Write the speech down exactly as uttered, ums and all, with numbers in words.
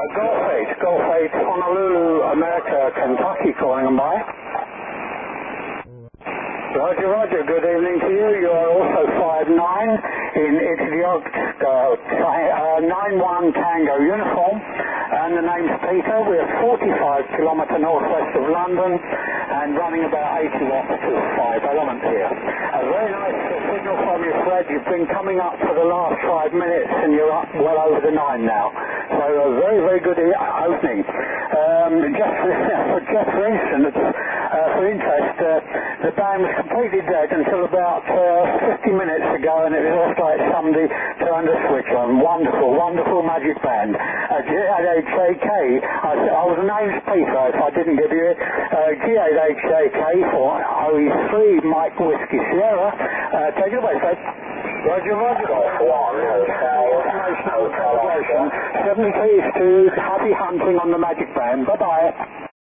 Golf eight, Golf eight, Honolulu, America, Kentucky, calling them by. Roger, Roger, good evening to you. You are also five nine in Idiot, uh, nine one Tango uniform, and the name's Peter. We're forty-five kilometre northwest of London and running about eighty watts to five element here. A very nice uh, signal from you, Fred. You've been coming up for the last five minutes and you're up well over the nine now. So a very, very good e opening. Um, just, for, just for instance, uh, for interest, uh, the band was completely dead until about uh, fifty minutes ago, and it was almost like somebody turned a switch on. Wonderful, wonderful magic band. Uh, G eight H A K, I, I was the name's Peter if I didn't give you it. Uh, G eight H A K for O E three Mike Whiskey Sierra. Uh, take it away, Fred. Roger, Roger. Information on the celebration. seven keys to happy hunting on the magic band. Bye-bye.